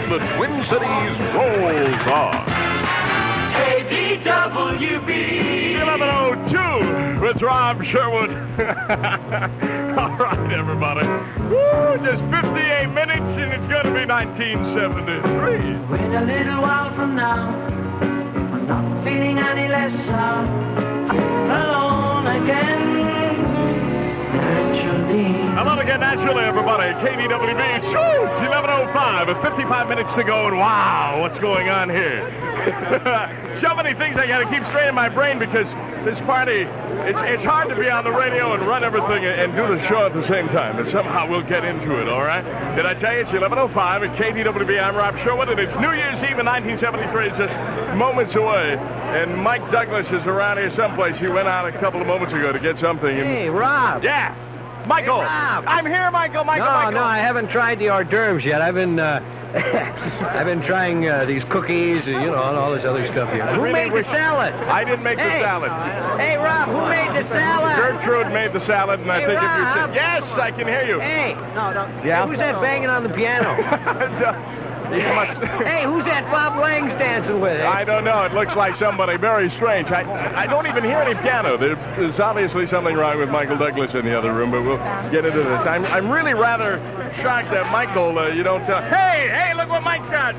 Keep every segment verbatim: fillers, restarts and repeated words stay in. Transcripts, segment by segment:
the Twin Cities rolls on. K D W B eleven oh two with Rob Sherwood. All right, everybody. Woo, just fifty-eight minutes, and it's going to be nineteen seventy-three. When a little while from now, I'm not feeling any less uh, alone again. Naturally. Hello again, naturally, everybody. K D W B, it's eleven oh five, with fifty-five minutes to go, and wow, what's going on here? So many things I got to keep straight in my brain because this party, it's, it's hard to be on the radio and run everything and, and do the show at the same time, and somehow we'll get into it, all right? Did I tell you it's eleven oh five at K D W B? I'm Rob Sherwood, and it's New Year's Eve in nineteen seventy-three. It's just moments away, and Mike Douglas is around here someplace. He went out a couple of moments ago to get something. And, Hey, Rob. yeah. Michael. Hey, Rob. I'm here, Michael. Michael, No, Michael. no, I haven't tried the hors d'oeuvres yet. I've been, uh, I've been trying uh, these cookies, and, you know, and all this other stuff here. Who Really made wish- the salad? I didn't make the Hey. salad. Hey, Rob, who made the salad? Gertrude made the salad, and I Hey, think if you Rob. said, yes, I can hear you. Hey, no, no. Yeah? Hey, who's that banging on the piano? You must- Hey, who's that Bob Lang's dancing with? I don't know. It looks like somebody very strange. I, I don't even hear any piano. There, there's obviously something wrong with Michael Douglas in the other room, but we'll get into this. I'm, I'm really rather shocked that Michael, uh, you don't tell. Hey, hey, look what Mike's got.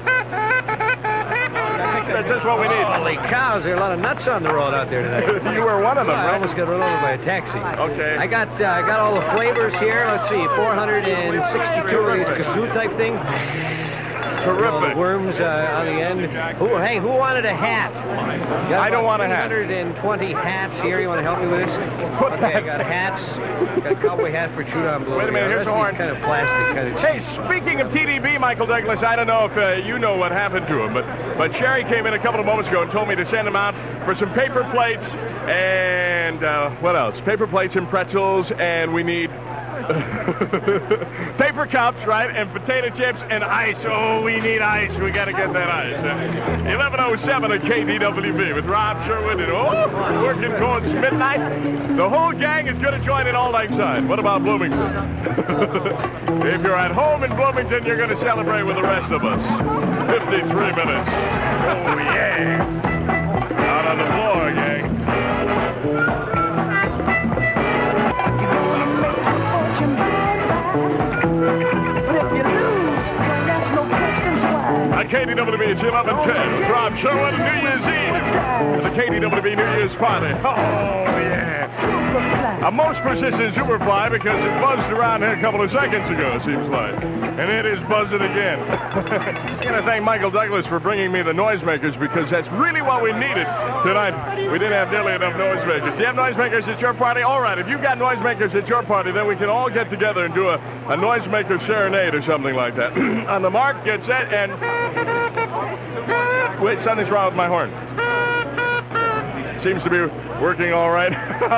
That's just what we need. Holy cows, there are a lot of nuts on the road out there today. You were one of them, I right? almost got run over by a taxi. Okay. I got uh, I got all the flavors here. Let's see, four hundred sixty-two of these kazoo type thing. All the Terrific. worms uh, on the end. Who, hey, who wanted a hat? Got I don't about want a hat. three hundred twenty hats here. You want to help me with this? Put Okay, I that- got hats. Got a cowboy hat for chewed on blue. Wait a minute, here. here's the rest horn. of these kind of plastic, kind of Hey, cheap. speaking of T D B, Michael Douglas, I don't know if uh, you know what happened to him, but, but Sherry came in a couple of moments ago and told me to send him out for some paper plates and, uh, what else? Paper plates and pretzels, and we need paper cups, right? And potato chips and ice. Oh, we need ice. We got to get that ice. Uh, eleven oh seven at K D W B with Rob Sherwood. And, oh, working towards midnight. The whole gang is going to join in all night side. What about Bloomington? If you're at home in Bloomington, you're going to celebrate with the rest of us. fifty-three minutes. Oh, yeah. Out on the floor, gang. On K D W B, it's eleven ten with Rob Sherwood and New Year's Eve. The K D W B New Year's party. Oh, yeah. A most persistent Superfly because it buzzed around here a couple of seconds ago, it seems like. And it is buzzing again. I'm going to thank Michael Douglas for bringing me the noisemakers because that's really what we needed tonight. We didn't have nearly enough noisemakers. Do you have noisemakers at your party? All right, if you've got noisemakers at your party, then we can all get together and do a, a noisemaker serenade or something like that. On the mark, get set, and... Wait, something's wrong with my horn. Seems to be working all right.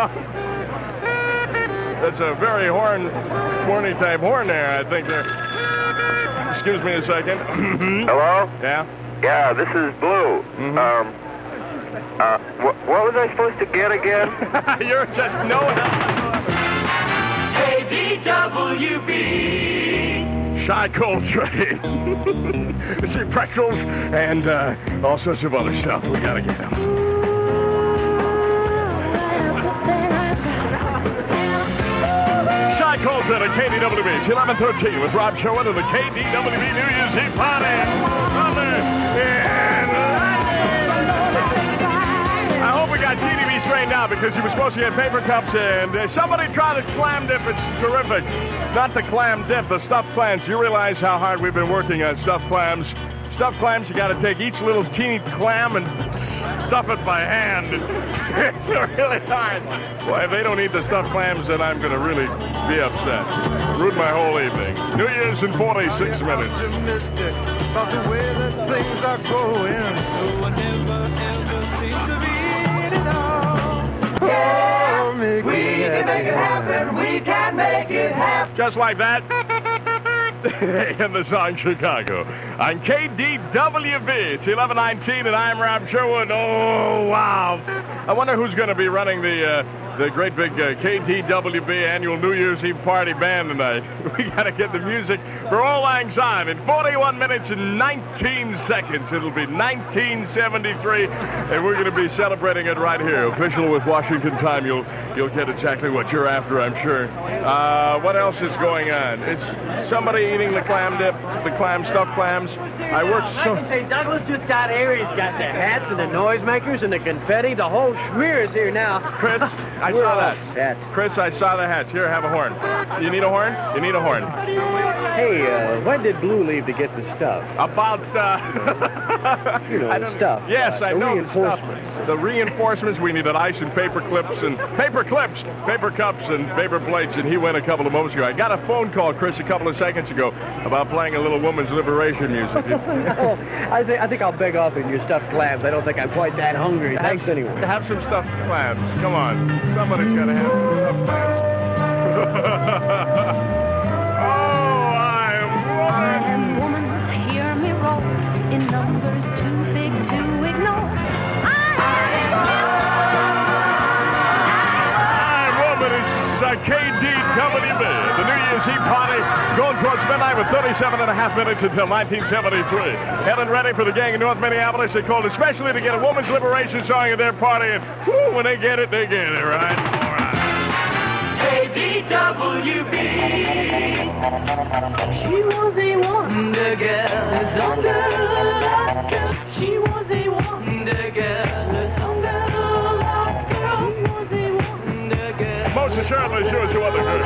That's a very horn, horny type horn there, I think. There. Excuse me a second. Hello? Yeah? Yeah, this is Blue. Mhm. Um, uh, wh- what was I supposed to get again? You're just no help. K D W B Shy Coltrane. See, pretzels and uh, all sorts of other stuff. We gotta get them. Shy Coltrane at K D W B. It's eleven thirteen with Rob Sherwood and the K D W B New Year's Eve party. I hope we got T D B straightened out because he was supposed to get paper cups and uh, somebody tried the clam dip. It's terrific. Not the clam dip, the stuffed clams. You realize how hard we've been working on stuffed clams. Stuffed clams, you got to take each little teeny clam and stuff it by hand. It's really hard. Boy, if they don't eat the stuffed clams, then I'm going to really be upset. Ruin my whole evening. New Year's in forty-six minutes. About the way that things are going, so I never ever seem to beat it all. Oh, make We it can make it happen. We can make it happen. Just like that. And the song Chicago. on K D W B. It's eleven nineteen, and I'm Rob Sherwood. Oh, wow. I wonder who's going to be running the uh, the great big uh, K D W B annual New Year's Eve party band tonight. We got to get the music for Auld Lang Syne in forty-one minutes and nineteen seconds. It'll be nineteen seventy-three, and we're going to be celebrating it right here. Official with Washington time. You'll you'll get exactly what you're after, I'm sure. Uh, what else is going on? It's somebody eating the clam dip, the clam stuffed clams. I worked so... I can say Douglas just got here. He's got the hats and the noisemakers and the confetti. The whole schmear is here now. Chris, I We're saw all that. set. Chris, I saw the hats. Here, have a horn. You need a horn? You need a horn. Hey, uh, when did Blue leave to get the stuff? About, uh... You know, I the don't- stuff. Yes, uh, I the know reinforcements. the stuff. The reinforcements. We needed ice and paper clips and paper clips, paper cups and paper plates, and he went a couple of moments ago. I got a phone call, Chris, a couple of seconds ago about playing a little woman's liberation music. No, I think I think I'll beg off in your stuffed clams. I don't think I'm quite that hungry. Thanks anyway. Have some stuffed clams. Come on. Somebody's got to have some stuffed clams. Oh, I'm I am woman, hear me roll in numbers too big to ignore. I'm woman. It's uh, K D W B, the New Year's Eve party, going towards midnight with thirty-seven and a half minutes until nineteen seventy-three. Heading ready for the gang in North Minneapolis. They called especially to get a woman's liberation song at their party, and whew, when they get it, they get it, right? All right. K D W B. She was a wonder girl, some girl like girl. She was a wonder girl, some girl like girl. She was a wonder girl. Most assuredly, she was your other girl.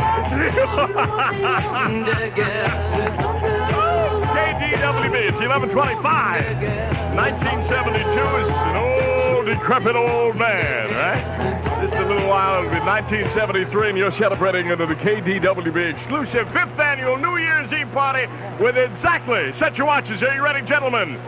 Wonder girl, some girl K D W B, it's eleven twenty-five. nineteen seventy-two is an old, decrepit old man, right? Just a little while, it'll be nineteen seventy-three, and you're celebrating under the K D W B exclusive fifth annual New Year's Eve party with exactly. Set your watches. Are you ready, gentlemen?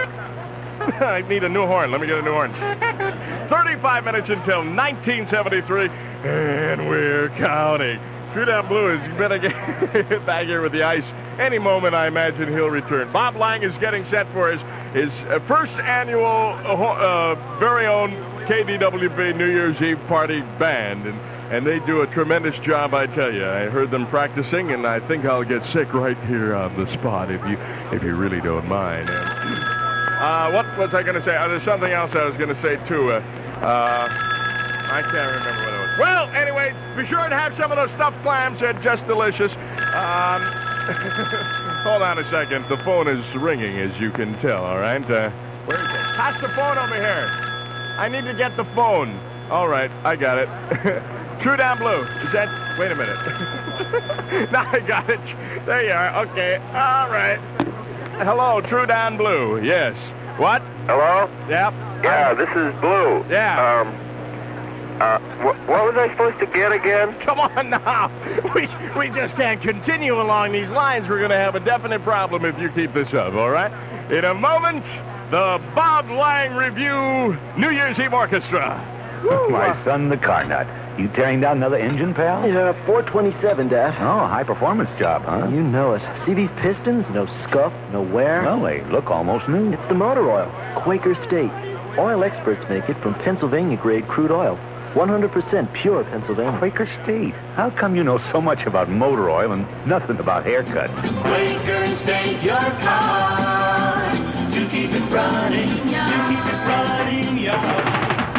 I need a new horn. Let me get a new horn. thirty-five minutes until nineteen seventy-three, and we're counting. True Down Blue is better get back here with the ice. Any moment, I imagine he'll return. Bob Lang is getting set for his, his uh, first annual, uh, very own K D W B New Year's Eve party band. And, and they do a tremendous job, I tell you. I heard them practicing, and I think I'll get sick right here on the spot if you, if you really don't mind. Uh, what was I going to say? Uh, there's something else I was going to say, too. Uh, uh, I can't remember what it was. Well, anyway, be sure to have some of those stuffed clams. They're just delicious. Um, hold on a second. The phone is ringing, as you can tell, all right? Uh, where is it? Pass the phone over here. I need to get the phone. All right, I got it. True Down Blue. Is that... Wait a minute. Now I got it. There you are. Okay. All right. Hello, True Down Blue. Yes. What? Hello? Yep. Yeah, I'm- this is Blue. Yeah. Um, uh, wh- what was I supposed to get again? Come on now. We, we just can't continue along these lines. We're going to have a definite problem if you keep this up, all right? In a moment, the Bob Lang Review New Year's Eve Orchestra. My son, the car nut. You tearing down another engine, pal? Yeah, four twenty-seven, Dad. Oh, high-performance job, huh? You know it. See these pistons? No scuff, no wear. Well, they look almost new. It's the motor oil. Quaker State. Oil experts make it from Pennsylvania-grade crude oil. one hundred percent pure Pennsylvania. Quaker State. How come you know so much about motor oil and nothing about haircuts? Quaker State your car to keep it running, to keep it running, yeah.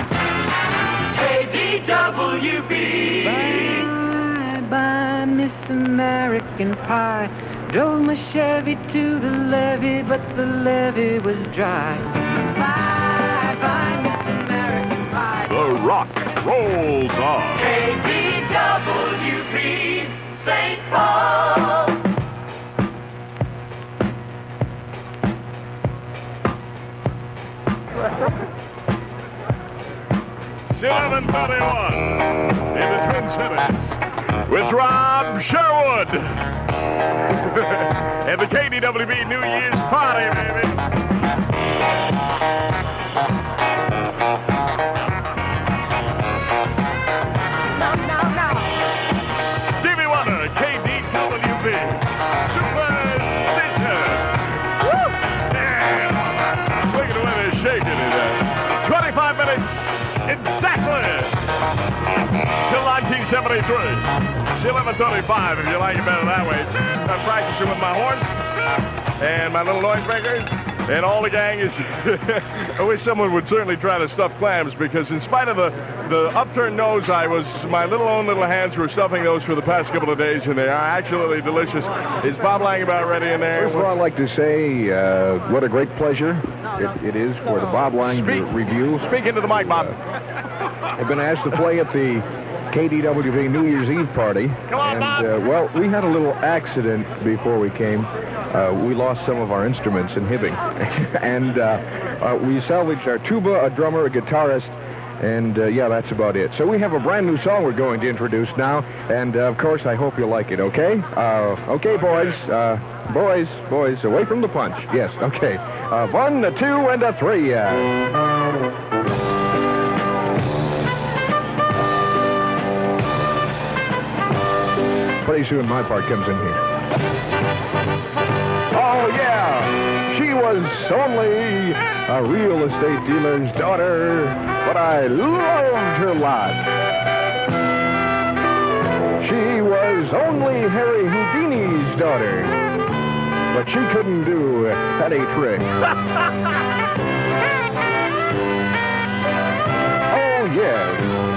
K D W B. Bye, bye, Miss American Pie. Drove my Chevy to the levee, but the levee was dry. Bye, bye, Miss American Pie. The rock rolls on. K D W B, Saint Paul. eleven thirty-one in the Twin Cities with Rob Sherwood. And the K D W B New Year's party, baby. Stevie Wonder, K D W B. Super Stitcher. Woo! twenty-five minutes exactly till nineteen seventy-three. It's eleven thirty-five if you like it better that way. I'm practicing with my horn and my little noisemakers. And all the gang is... I wish someone would certainly try to stuff clams, because in spite of the, the upturned nose, I was... My little own little hands were stuffing those for the past couple of days, and they are absolutely delicious. Is Bob Lang about ready in there? First of all, I'd like to say uh, what a great pleasure it, it is for the Bob Lang Speak, Review. Speak into the mic, Bob. Uh, I've been asked to play at the K D W V New Year's Eve party. Come on, and, Bob. Uh, well, we had a little accident before we came. Uh, we lost some of our instruments in Hibbing. and uh, uh, we salvaged our tuba, a drummer, a guitarist, and uh, yeah, that's about it. So we have a brand new song we're going to introduce now, and uh, of course, I hope you'll like it, okay? Uh, okay, boys. Uh, boys, boys, away from the punch. Yes, okay. Uh, one, a two, and a three. Uh... Pretty soon my part comes in here. Oh, yeah. She was only a real estate dealer's daughter, but I loved her lot. She was only Harry Houdini's daughter, but she couldn't do any trick. Oh, yes.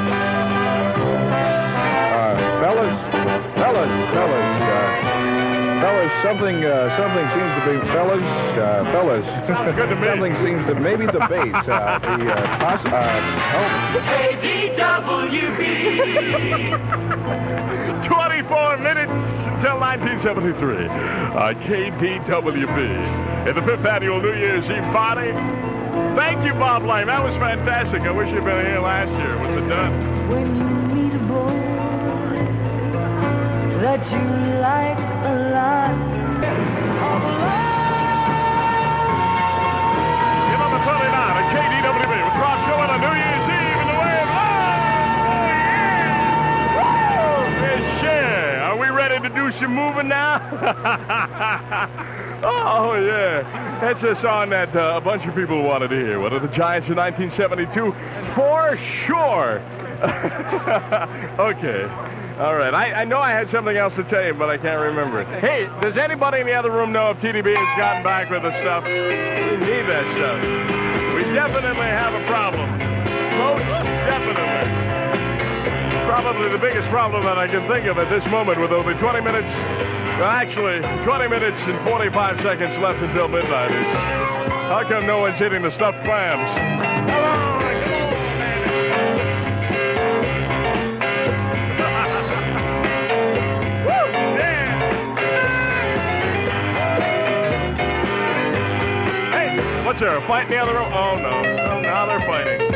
Uh, fellas, fellas, fellas, uh, fellas, something, uh, something seems to be, fellas, uh, fellas. Sounds good to me. Something seems to, maybe the bass, uh, the, uh, pos- uh, K D W B. twenty-four minutes until nineteen seventy-three. Uh, K D W B. At the fifth annual New Year's Eve party. Thank you, Bob Lang. That was fantastic. I wish you'd been here last year with the done. When you meet a boy that you like a lot. Number twenty-nine at K D W B with Rob Show on a New Year's Eve in the way of love. Oh, yeah. Woo! Yes, yeah. Are we ready to do some moving now? Oh, yeah. That's a song that uh, a bunch of people wanted to hear. What are the Giants in nineteen seventy-two? For sure. Okay. All right. I, I know I had something else to tell you, but I can't remember it. Hey, does anybody in the other room know if T D B has gotten back with the stuff? We need that stuff. We definitely have a problem. Most definitely. Probably the biggest problem that I can think of at this moment, with only twenty minutes, well, actually, twenty minutes and forty-five seconds left until midnight, is how come no one's hitting the stuffed clams? Come on, come on, Woo, yeah. Hey, what's there, a fight in the other room? Oh, no. Oh, now they're fighting.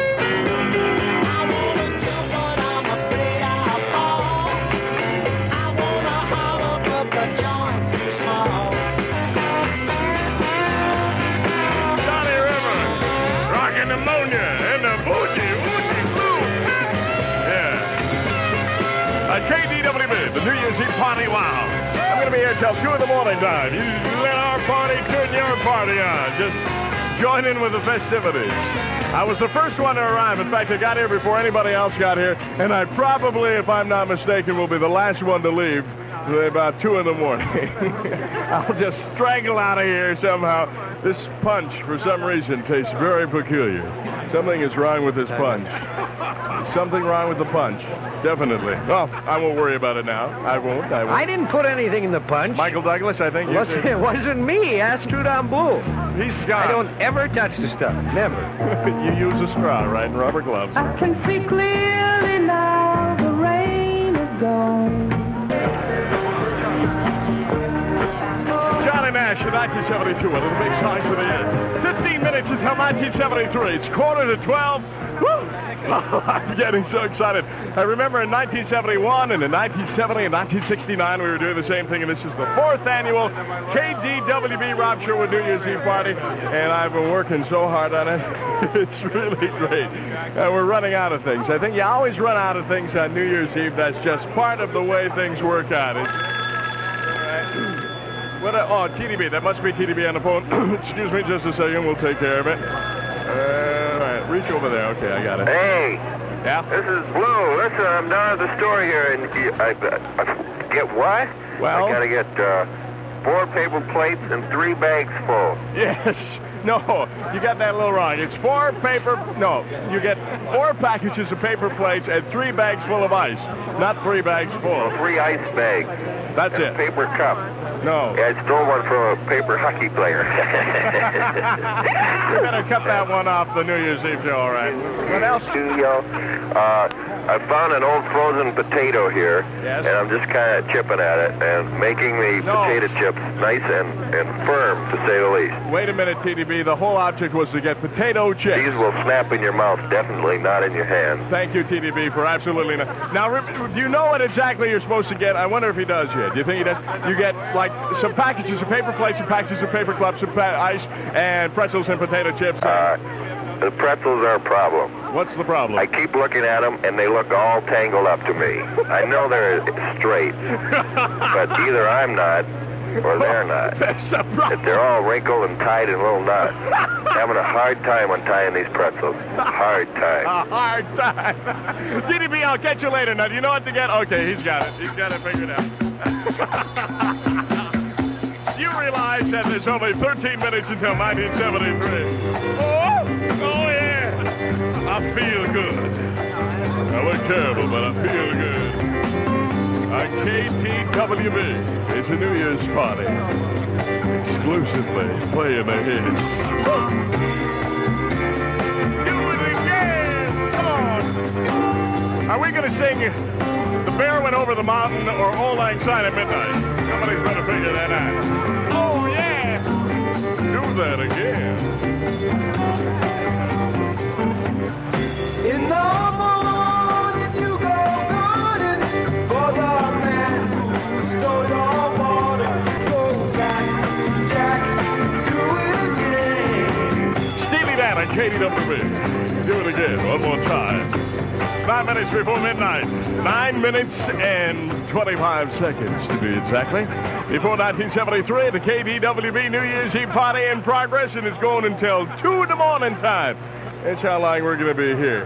Pneumonia and the boogie, boogie, boo. Yeah. Uh, K D W B, the New Year's Eve party, wow. I'm going to be here till two in the morning time. You let our party turn your party on. Just join in with the festivities. I was the first one to arrive. In fact, I got here before anybody else got here. And I probably, if I'm not mistaken, will be the last one to leave about two in the morning. I'll just strangle out of here somehow. This punch, for some reason, tastes very peculiar. Something is wrong with this punch. There's something wrong with the punch. Definitely. Well, I won't worry about it now. I won't. I won't. I didn't put anything in the punch. Michael Douglas, I think you Listen, did. It wasn't me. Ask Trudon Blue. He's got. I don't ever touch the stuff. Never. You use a straw, right? And rubber gloves. I can see clearly now the rain is gone. Johnny Nash in nineteen seventy-two, one of the big songs of the year. fifteen minutes until nineteen seventy-three. It's quarter to twelve. Woo! Oh, I'm getting so excited. I remember in nineteen seventy-one and in nineteen seventy and nineteen sixty-nine, we were doing the same thing, and this is the fourth annual K D W B Rob Sherwood New Year's Eve party, and I've been working so hard on it. It's really great. Uh, we're running out of things. I think you always run out of things on New Year's Eve. That's just part of the way things work out. It's, What a, oh, T D B. That must be T D B on the phone. Excuse me just a second. We'll take care of it. All right. reach over there. Okay, I got it. Hey. Yeah? This is Blue. Listen, I'm down at the store here, and you- I, I get what? Well? I gotta get uh, four paper plates and three bags full. Yes. No, you got that a little wrong. It's four paper, no, you get four packages of paper plates and three bags full of ice, not three bags full. Three ice bags. That's and it. A paper cup. No. Yeah, I stole one from a paper hockey player. You better cut that one off the New Year's Eve show, all right? What else? Yo, uh, I found an old frozen potato here, Yes. and I'm just kind of chipping at it and making the No. potato chips nice and, and firm, to say the least. Wait a minute, T D B. The whole object was to get potato chips. These will snap in your mouth, definitely, not in your hand. Thank you, T D B, for absolutely not. Now, Rip, do you know what exactly you're supposed to get? I wonder if he does yet. Do you think he does? You get, like, some packages of paper plates, some packages of paper cups, some pa- ice, and pretzels and potato chips. Uh, the pretzels are a problem. What's the problem? I keep looking at them, and they look all tangled up to me. I know they're straight, but either I'm not or they're not. That's a problem. They're all wrinkled and tied in little knots. Having a hard time untying these pretzels. Hard time. A hard time. T D B, I'll catch you later. Now, do you know what to get? Okay, he's got it. He's got it figured out. You realize that there's only thirteen minutes until nineteen seventy-three. Oh, oh yeah. I feel good. I look terrible, but I feel good. On K T W B, it's a New Year's party. Exclusively playing the hits. Do it again! Come on! Are we going to sing The Bear Went Over the Mountain or Old Lang Syne at Midnight? Somebody's going to figure that out. Oh, yeah! Do that again. In the morning you go gunning for the man who stole your water. Go back, Jack, do it again. Steely Dan and K T W B. Do it again, one more time. Five minutes before midnight. Nine minutes and twenty-five seconds, to be exactly. Before nineteen seventy-three, the K D W B New Year's Eve party in progress, and it's going until two in the morning time. That's how long we're going to be here.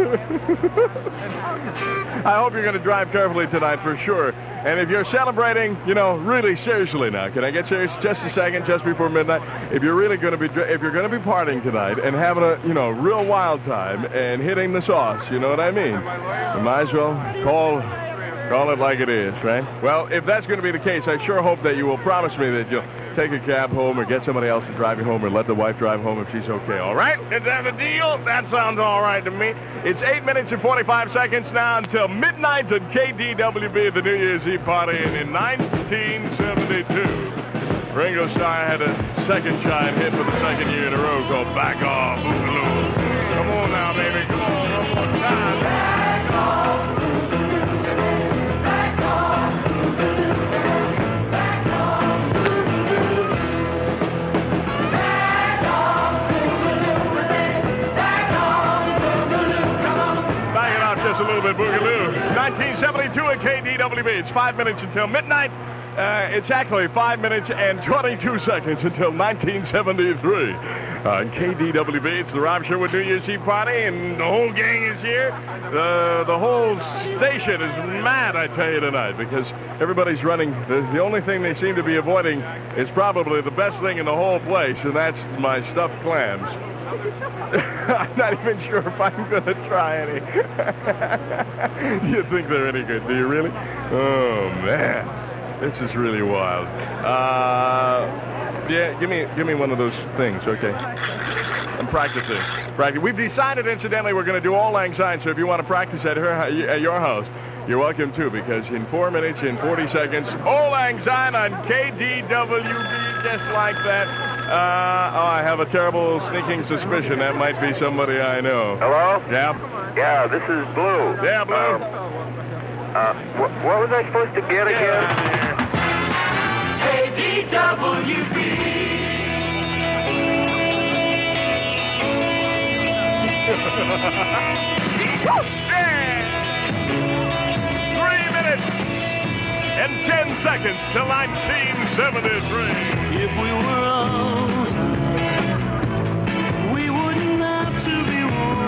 I hope you're going to drive carefully tonight for sure. And if you're celebrating, you know, really seriously now, can I get serious just a second, just before midnight? If you're really going to be, if you're going to be partying tonight and having a, you know, real wild time and hitting the sauce, you know what I mean? You might as well call, call it like it is, right? Well, if that's going to be the case, I sure hope that you will promise me that you'll take a cab home or get somebody else to drive you home or let the wife drive home if she's okay, all right? Is that a deal? That sounds all right to me. It's eight minutes and forty-five seconds now until midnight at K D W B, the New Year's Eve party. And in nineteen seventy-two, Ringo Starr had a second giant hit for the second year in a row called Back Off Boogaloo. Come on now, baby. Come on, one more time. Back off. Back off. Back off. Back off. Back off. Come on. Back it off just a little bit, Boogaloo. nineteen seventy-two at K D W B. It's five minutes until midnight. Uh, it's actually five minutes and twenty-two seconds until nineteen seventy-three. On K D W B, it's the Rob Sherwood New Year's Eve party, and the whole gang is here. The, the whole station is mad, I tell you, tonight, because everybody's running. The, the only thing they seem to be avoiding is probably the best thing in the whole place, and that's my stuffed clams. I'm not even sure if I'm going to try any. You think they're any good, do you really? Oh, man. This is really wild. Uh, yeah, give me give me one of those things, okay? I'm practicing. Practice. We've decided, incidentally, we're going to do Auld Lang Syne, so if you want to practice at her at your house, you're welcome to, because in four minutes and forty seconds, Auld Lang Syne on K D W B, just like that. Uh, oh, I have a terrible sneaking suspicion that might be somebody I know. Hello? Yeah? Yeah, this is Blue. Yeah, Blue. Um, Uh, what, what was I supposed to get again? K D W B. Three minutes and ten seconds till nineteen seventy-three. If we were old, we wouldn't have to be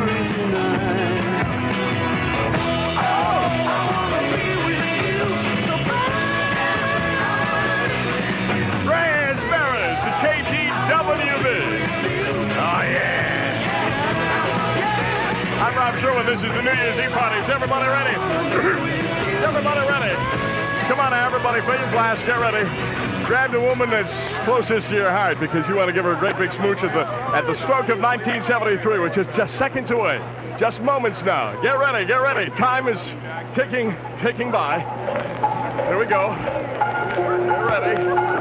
Rob Sherwood. This is the New Year's Eve party. Is everybody ready? Everybody ready? Come on now, everybody. Fill your glass. Get ready. Grab the woman that's closest to your heart because you want to give her a great big smooch at the, at the stroke of nineteen seventy-three, which is just seconds away. Just moments now. Get ready. Get ready. Time is ticking, ticking by. Here we go. Get ready.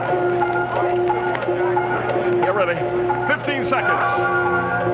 Get ready. fifteen seconds.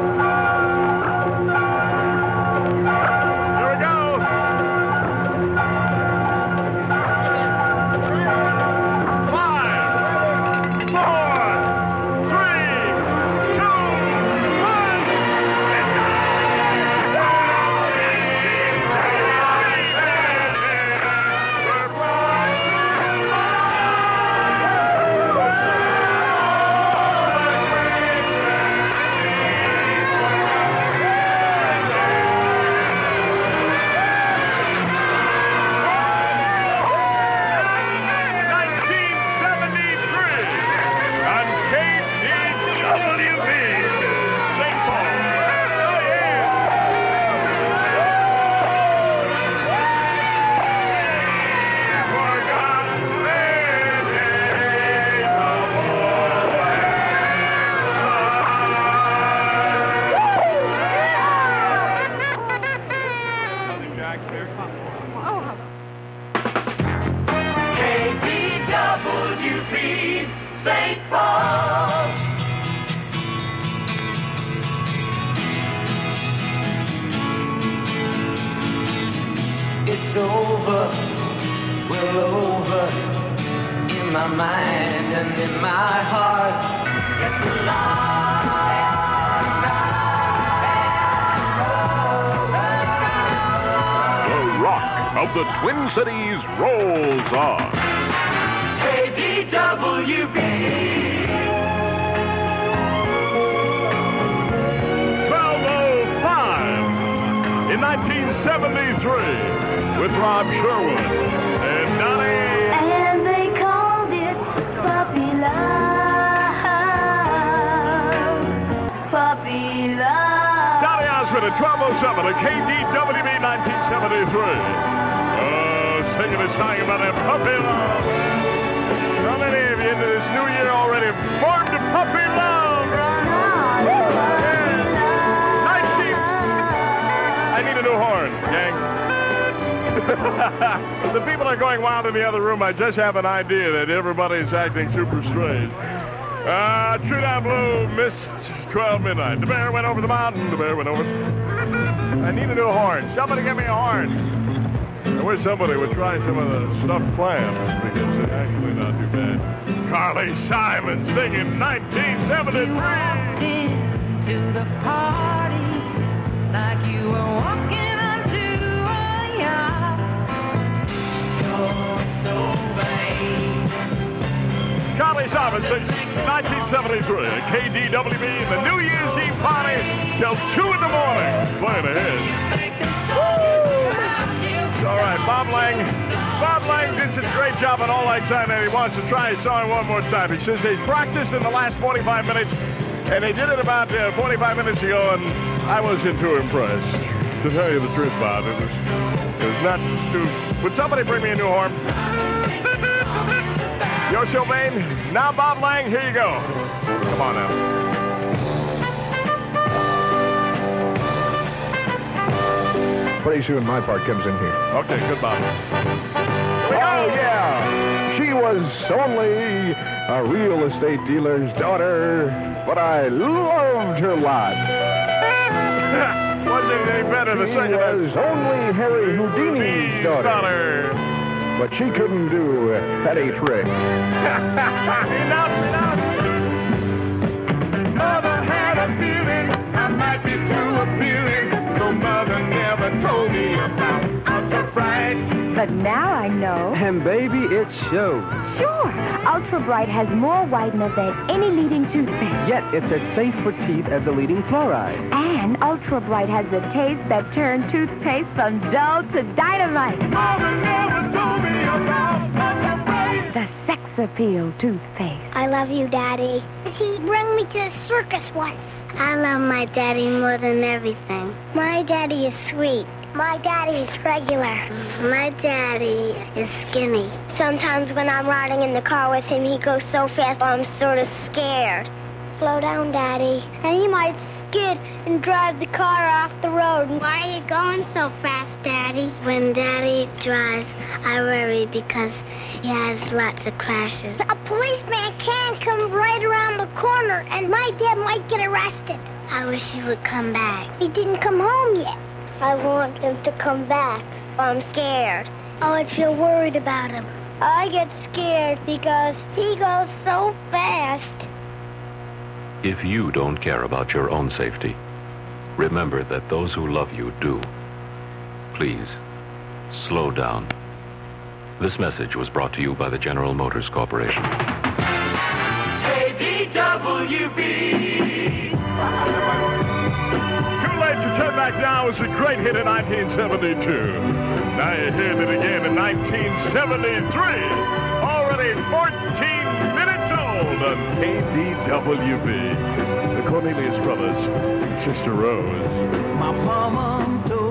It's over, well over, in my mind and in my heart. It's The rock of the Twin Cities rolls on. K D W B. twelve oh five in nineteen seventy-three with Rob Sherwood and Donnie. And they called it puppy love. Puppy love. Donnie Osmond at twelve oh seven at K D W B nineteen seventy-three. Oh, singing a song about that puppy love. So many of you into this new year already formed a puppy love, right? Yeah. nineteen I need a new horn, gang. The people are going wild in the other room. I just have an idea that everybody's acting super strange. Uh, True Down Blue missed twelve midnight. The bear went over the mountain. The bear went over. I need a new horn. Somebody give me a horn. I wish somebody would try some of the stuffed clams because they're actually not too bad. Carly Simon singing nineteen seventy-three. You walked into the party like you were walking onto a yacht. You're so vain. Carly Simon sings nineteen seventy-three at K D W B, the New Year's Eve party till two in the morning. Playing ahead. All right, Bob Lang. Bob Lang did such a great job on All Like Time that he wants to try his song one more time. He says they practiced in the last forty-five minutes, and they did it about uh, forty-five minutes ago, and I wasn't too impressed. To tell you the truth, Bob, it was, it was not too... Would somebody bring me a new horn? Yo, Sylvain. Now, Bob Lang, here you go. Come on now. Pretty soon my part comes in here. Okay, good, Bob. Oh, yeah. She was only a real estate dealer's daughter, but I loved her lots. Wasn't any better the She second was only Harry Houdini's daughter, daughter. but she couldn't do any tricks. Enough, enough. Mother had a feeling I might be too appealing, so mother never told me about Ultra Bright. But now I know. And baby, it shows. Sure, Ultra Bright has more whitener than any leading toothpaste. Yet it's as safe for teeth as the leading fluoride. And Ultra Bright has the taste that turns toothpaste from dull to dynamite. Mother never told me about Ultra Bright. The sex Appeal toothpaste. I love you, Daddy. He brought me to the circus once. I love my daddy more than everything. My daddy is sweet. My daddy is regular. My daddy is skinny. Sometimes when I'm riding in the car with him, he goes so fast I'm sort of scared. Slow down, Daddy. And he might skid and drive the car off the road. Why are you going so fast, Daddy? When Daddy drives, I worry because he has lots of crashes. A policeman can come right around the corner, and my dad might get arrested. I wish he would come back. He didn't come home yet. I want him to come back. I'm scared. Oh, I feel worried about him. I get scared because he goes so fast. If you don't care about your own safety, remember that those who love you do. Please, slow down. This message was brought to you by the General Motors Corporation. K D W B. Too late to turn back now was a great hit in nineteen seventy-two. Now you hear it again in nineteen seventy-three. Already fourteen minutes old on K D W B. The Cornelius Brothers, Sister Rose. My mama told